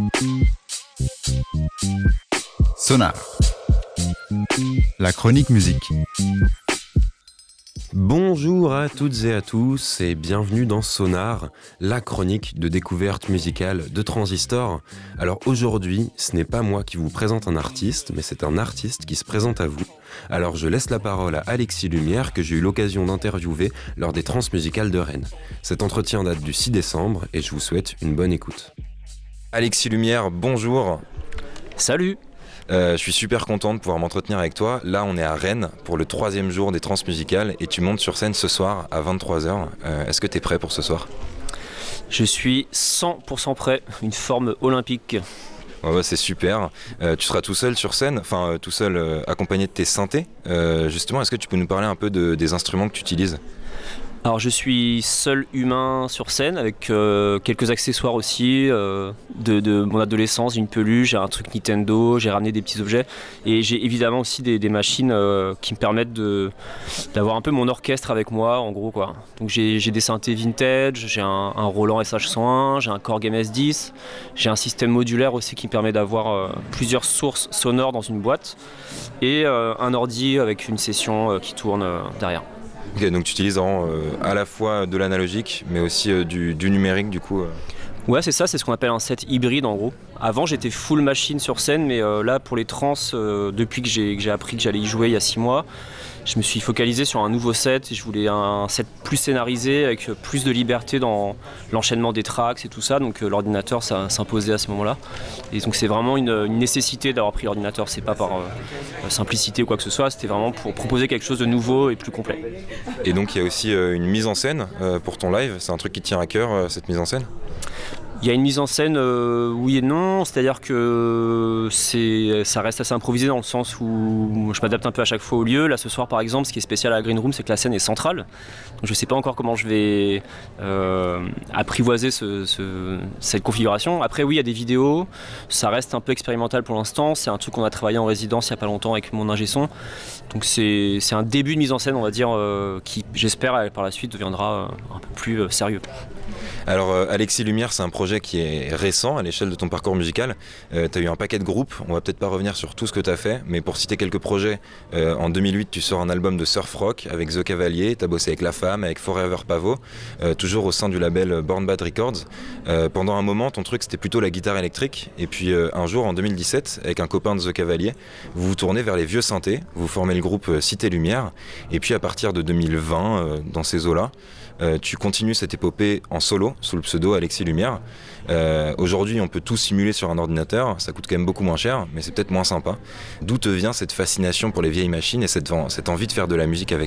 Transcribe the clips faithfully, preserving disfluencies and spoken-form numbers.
Sonar, la chronique musique. Bonjour à toutes et à tous et bienvenue dans Sonar, la chronique de découverte musicale de Transistor. Alors aujourd'hui, ce n'est pas moi qui vous présente un artiste, mais c'est un artiste qui se présente à vous. Alors je laisse la parole à Alexis Lumière que j'ai eu l'occasion d'interviewer lors des Transmusicales de Rennes. Cet entretien date du six décembre et je vous souhaite une bonne écoute. Alexis Lumière, bonjour. Salut. Euh, je suis super content de pouvoir m'entretenir avec toi. Là, on est à Rennes pour le troisième jour des Transmusicales et tu montes sur scène ce soir à vingt-trois heures. Euh, est-ce que tu es prêt pour ce soir ? Je suis cent pour cent prêt, une forme olympique. Ouais, ouais, c'est super. Euh, tu seras tout seul sur scène, enfin euh, tout seul euh, accompagné de tes synthés. Euh, justement, est-ce que tu peux nous parler un peu de, des instruments que tu utilises ? Alors je suis seul humain sur scène avec euh, quelques accessoires aussi euh, de, de mon adolescence, une peluche, j'ai un truc Nintendo, j'ai ramené des petits objets et j'ai évidemment aussi des, des machines euh, qui me permettent de, d'avoir un peu mon orchestre avec moi en gros quoi. Donc j'ai, j'ai des synthés vintage, j'ai un, un Roland S H cent un, j'ai un Korg M S dix, j'ai un système modulaire aussi qui me permet d'avoir euh, plusieurs sources sonores dans une boîte et euh, un ordi avec une session euh, qui tourne euh, derrière. Ok, donc tu utilises euh, à la fois de l'analogique mais aussi euh, du, du numérique du coup euh... Ouais, c'est ça, c'est ce qu'on appelle un set hybride en gros. Avant j'étais full machine sur scène, mais euh, là pour les trans, euh, depuis que j'ai, que j'ai appris que j'allais y jouer il y a six mois, je me suis focalisé sur un nouveau set et je voulais un set plus scénarisé avec plus de liberté dans l'enchaînement des tracks et tout ça, donc euh, l'ordinateur ça s'imposait à ce moment-là. Et donc c'est vraiment une, une nécessité d'avoir pris l'ordinateur, c'est pas par euh, simplicité ou quoi que ce soit, c'était vraiment pour proposer quelque chose de nouveau et plus complet. Et donc il y a aussi euh, une mise en scène euh, pour ton live, c'est un truc qui te tient à cœur euh, cette mise en scène ? Il y a une mise en scène, euh, oui et non, c'est-à-dire que c'est, ça reste assez improvisé dans le sens où je m'adapte un peu à chaque fois au lieu. Là ce soir par exemple, ce qui est spécial à la Green Room, c'est que la scène est centrale. Donc, je ne sais pas encore comment je vais euh, apprivoiser ce, ce, cette configuration. Après oui, il y a des vidéos, ça reste un peu expérimental pour l'instant. C'est un truc qu'on a travaillé en résidence il n'y a pas longtemps avec mon ingé son. Donc c'est, c'est un début de mise en scène, on va dire, euh, qui j'espère par la suite deviendra euh, un peu plus euh, sérieux. Alors euh, Alexis Lumière, c'est un projet qui est récent à l'échelle de ton parcours musical. Euh, tu as eu un paquet de groupes, on va peut-être pas revenir sur tout ce que tu as fait, mais pour citer quelques projets, euh, en deux mille huit tu sors un album de surf rock avec The Cavalier, tu as bossé avec La Femme, avec Forever Pavot, euh, toujours au sein du label Born Bad Records. Euh, pendant un moment, ton truc c'était plutôt la guitare électrique, et puis euh, un jour en deux mille dix-sept, avec un copain de The Cavalier, vous vous tournez vers les vieux synthés, vous formez le groupe Cité Lumière, et puis à partir de deux mille vingt, euh, dans ces eaux-là, Euh, tu continues cette épopée en solo, sous le pseudo Alexis Lumière. Euh, aujourd'hui, on peut tout simuler sur un ordinateur, ça coûte quand même beaucoup moins cher, mais c'est peut-être moins sympa. D'où te vient cette fascination pour les vieilles machines et cette, cette envie de faire de la musique avec ?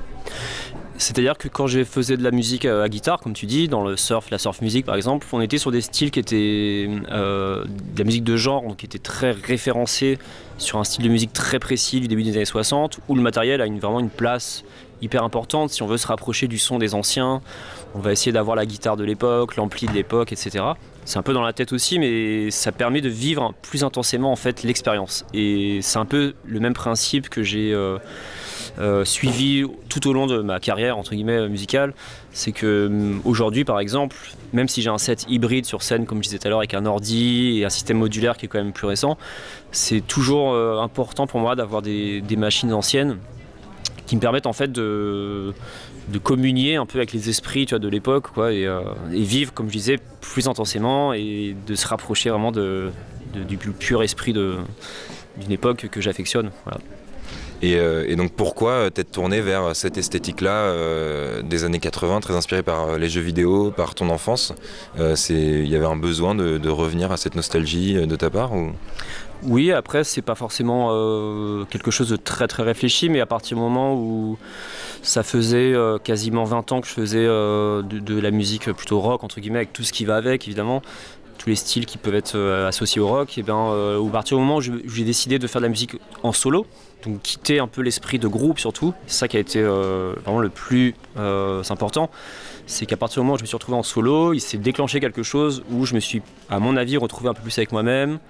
C'est-à-dire que quand je faisais de la musique à guitare, comme tu dis, dans le surf, la surf music par exemple, on était sur des styles qui étaient euh, de la musique de genre, donc qui étaient très référencés sur un style de musique très précis du début des années soixante, où le matériel a une, vraiment une place hyper importante. Si on veut se rapprocher du son des anciens, on va essayer d'avoir la guitare de l'époque, l'ampli de l'époque, et cetera. C'est un peu dans la tête aussi, mais ça permet de vivre plus intensément en fait l'expérience. Et c'est un peu le même principe que j'ai euh, euh, suivi tout au long de ma carrière entre guillemets musicale. C'est que aujourd'hui, par exemple, même si j'ai un set hybride sur scène, comme je disais tout à l'heure, avec un ordi et un système modulaire qui est quand même plus récent, c'est toujours euh, important pour moi d'avoir des, des machines anciennes qui me permettent en fait de, de communier un peu avec les esprits tu vois, de l'époque quoi, et, euh, et vivre, comme je disais, plus intensément et de se rapprocher vraiment de, de, du plus pur esprit de, d'une époque que j'affectionne. Voilà. Et, euh, et donc pourquoi t'être tourné vers cette esthétique-là euh, des années quatre-vingts, très inspirée par les jeux vidéo, par ton enfance ? euh, Il y avait un besoin de, de revenir à cette nostalgie de ta part ou... Oui, après c'est pas forcément euh, quelque chose de très très réfléchi, mais à partir du moment où ça faisait euh, quasiment vingt ans que je faisais euh, de, de la musique plutôt rock entre guillemets, avec tout ce qui va avec évidemment, tous les styles qui peuvent être euh, associés au rock, et bien euh, au partir du moment où je, où j'ai décidé de faire de la musique en solo, donc quitter un peu l'esprit de groupe surtout, c'est ça qui a été euh, vraiment le plus euh, important. C'est qu'à partir du moment où je me suis retrouvé en solo, il s'est déclenché quelque chose où je me suis, à mon avis, retrouvé un peu plus avec moi-même,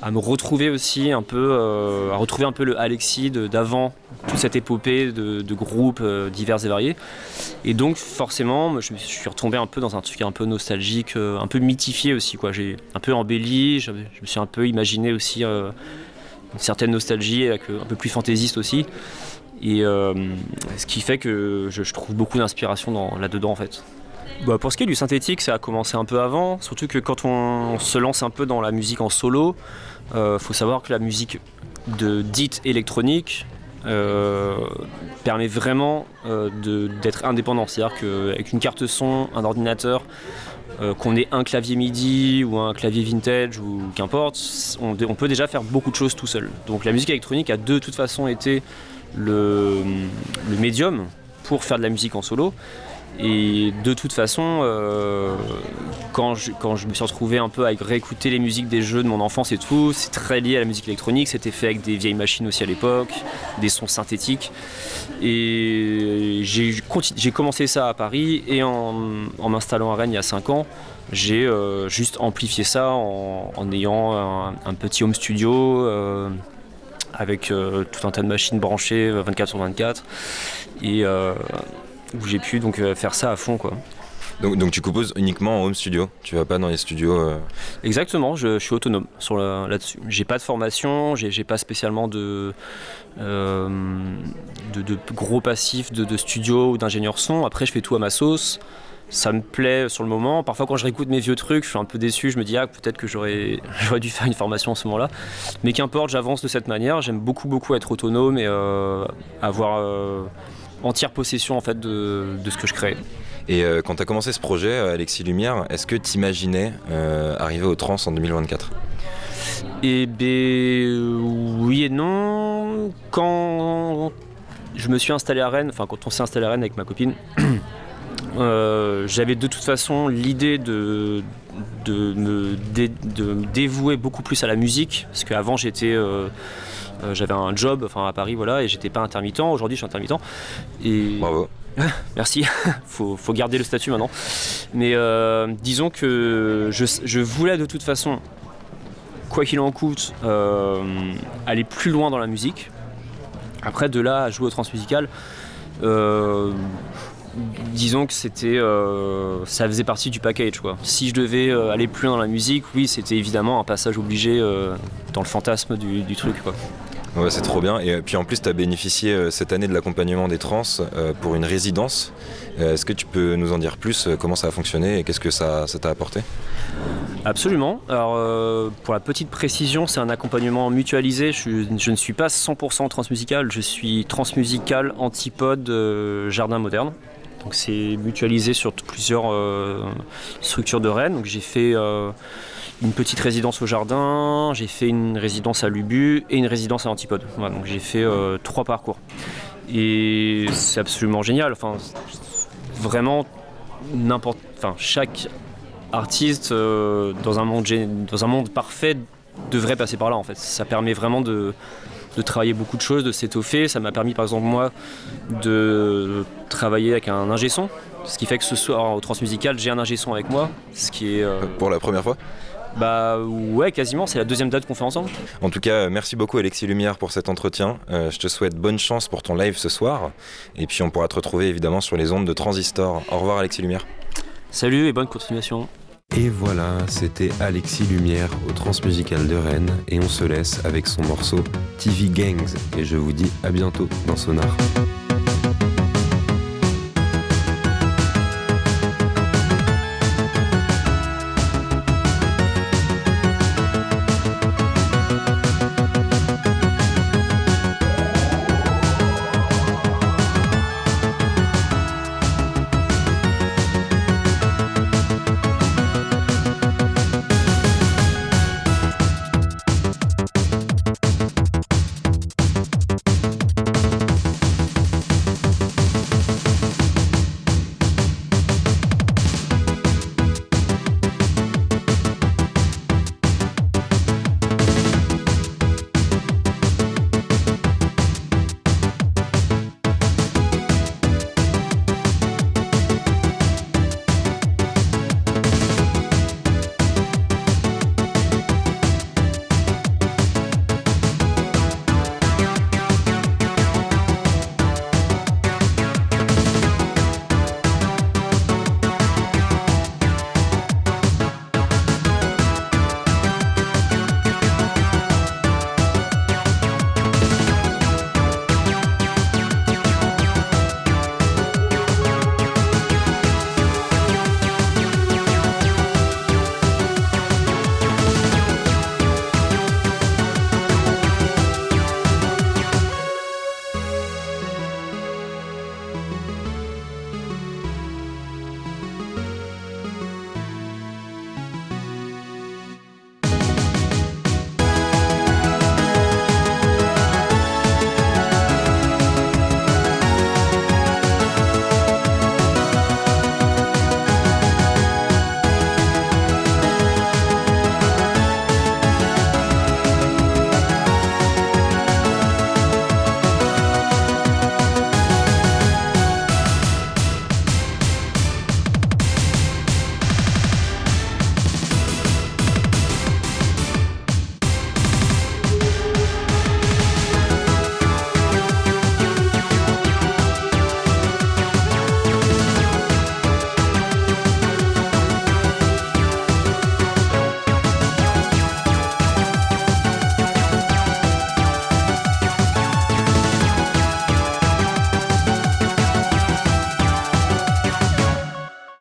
à me retrouver aussi un peu, euh, à retrouver un peu le Alexis de, d'avant toute cette épopée de, de groupes euh, divers et variés. Et donc forcément, je, me, je suis retombé un peu dans un truc un peu nostalgique, euh, un peu mythifié aussi, quoi. J'ai un peu embelli, je, je me suis un peu imaginé aussi euh, une certaine nostalgie, avec, un peu plus fantaisiste aussi. Et euh, ce qui fait que je, je trouve beaucoup d'inspiration dans, là-dedans en fait. Bah pour ce qui est du synthétique, ça a commencé un peu avant, surtout que quand on se lance un peu dans la musique en solo, il euh, faut savoir que la musique de dite électronique euh, permet vraiment euh, de, d'être indépendant. C'est-à-dire qu'avec une carte son, un ordinateur, euh, qu'on ait un clavier MIDI ou un clavier vintage ou qu'importe, on, on peut déjà faire beaucoup de choses tout seul. Donc la musique électronique a de toute façon été le, le médium pour faire de la musique en solo. Et de toute façon, euh, quand, je, quand je me suis retrouvé un peu à réécouter les musiques des jeux de mon enfance et tout, c'est très lié à la musique électronique, c'était fait avec des vieilles machines aussi à l'époque, des sons synthétiques. Et j'ai, j'ai commencé ça à Paris et en, en m'installant à Rennes il y a cinq ans, j'ai euh, juste amplifié ça en, en ayant un, un petit home studio euh, avec euh, tout un tas de machines branchées vingt-quatre sur vingt-quatre. Et... Euh, où j'ai pu donc euh, faire ça à fond quoi. Donc, donc tu composes uniquement en home studio, tu vas pas dans les studios euh... Exactement, je, je suis autonome sur la, là-dessus. J'ai pas de formation, j'ai, j'ai pas spécialement de, euh, de, de gros passifs de, de studio ou d'ingénieur son. Après je fais tout à ma sauce. Ça me plaît sur le moment. Parfois quand je réécoute mes vieux trucs, je suis un peu déçu, je me dis ah peut-être que j'aurais, j'aurais dû faire une formation à ce moment-là. Mais qu'importe, j'avance de cette manière. J'aime beaucoup beaucoup être autonome et euh, avoir euh, entière possession en fait de, de ce que je crée. Et euh, quand tu as commencé ce projet, Alexis Lumière, est-ce que tu imaginais euh, arriver au trance en deux mille vingt-quatre ? Eh bien oui et non. Quand je me suis installé à Rennes, enfin quand on s'est installé à Rennes avec ma copine, euh, j'avais de toute façon l'idée de, de, me dé, de me dévouer beaucoup plus à la musique, parce qu'avant j'étais... Euh, Euh, j'avais un job enfin, à Paris voilà, et j'étais pas intermittent. Aujourd'hui je suis intermittent. Et... Bravo. Merci, faut, faut garder le statut maintenant. Mais euh, disons que je, je voulais de toute façon, quoi qu'il en coûte, euh, aller plus loin dans la musique. Après de là à jouer au transmusical, euh, disons que c'était, euh, ça faisait partie du package quoi. Si je devais euh, aller plus loin dans la musique, oui c'était évidemment un passage obligé euh, dans le fantasme du, du truc quoi. Ouais, c'est trop bien. Et puis en plus, tu as bénéficié euh, cette année de l'accompagnement des trans euh, pour une résidence. Euh, est-ce que tu peux nous en dire plus, euh, comment ça a fonctionné et qu'est-ce que ça, ça t'a apporté ? Absolument. Alors euh, pour la petite précision, c'est un accompagnement mutualisé. Je, je ne suis pas cent pour cent transmusical, je suis transmusical antipode euh, jardin moderne. Donc c'est mutualisé sur t- plusieurs euh, structures de Rennes. Donc j'ai fait euh, une petite résidence au jardin, j'ai fait une résidence à l'Ubu et une résidence à Antipode. Voilà, donc j'ai fait euh, trois parcours. Et c'est absolument génial. Enfin, vraiment, n'importe, enfin, chaque artiste euh, dans un monde gé- dans un monde parfait devrait passer par là en fait. Ça permet vraiment de de travailler beaucoup de choses, de s'étoffer. Ça m'a permis par exemple moi de travailler avec un ingé son, ce qui fait que ce soir au transmusical j'ai un ingé son avec moi, ce qui est... Euh... Pour la première fois ? Bah ouais, quasiment, c'est la deuxième date qu'on fait ensemble. En tout cas, merci beaucoup Alexis Lumière pour cet entretien. Euh, je te souhaite bonne chance pour ton live ce soir. Et puis on pourra te retrouver évidemment sur les ondes de Transistor. Au revoir Alexis Lumière. Salut et bonne continuation. Et voilà, c'était Alexis Lumière au Transmusical de Rennes et on se laisse avec son morceau T V Gangs et je vous dis à bientôt dans Sonar.